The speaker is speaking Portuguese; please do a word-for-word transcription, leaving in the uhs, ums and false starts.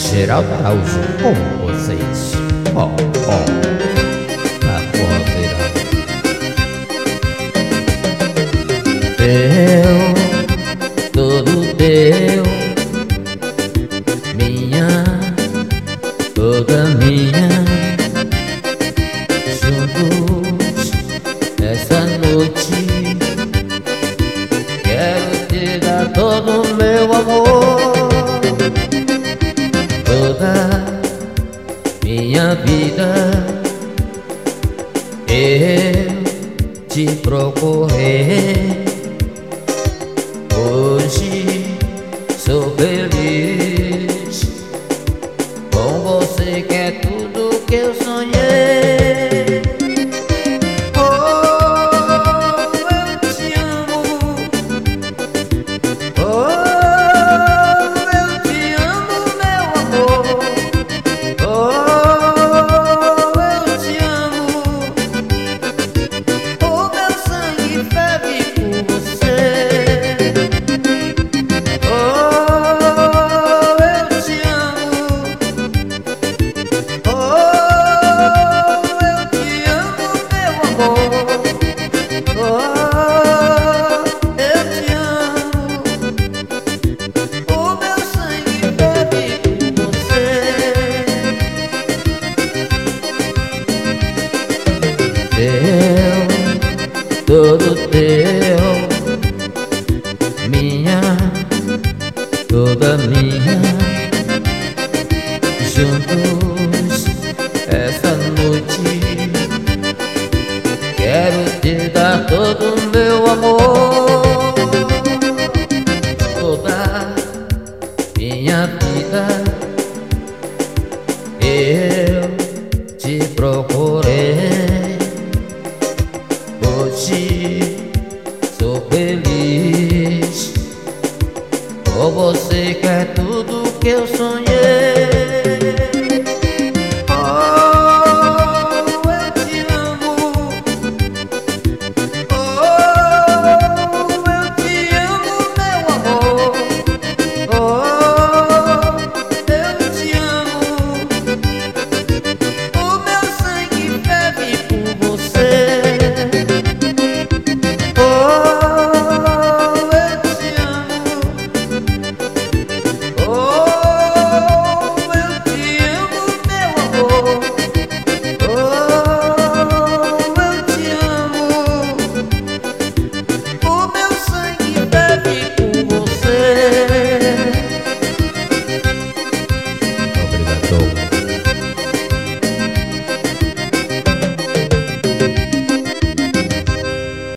Geraldo Araújo com vocês. Ó, ó, na forrozeira. Teu, todo teu, minha, toda minha, juntos essa noite. Quero te dar todo o meu amor, toda minha vida. Eu te procurei, hoje sou feliz com você, que é tudo que eu sonhei. Oh, eu te amo. Oh, eu te amo, meu amor. Oh, eu te amo. O meu sangue ferve por você. Teu, todo teu, minha, toda minha, juntos essa noite. Quero te dar todo o meu amor, toda minha vida. Eu te procurei, hoje sou feliz com você, que é tudo que eu sonhei.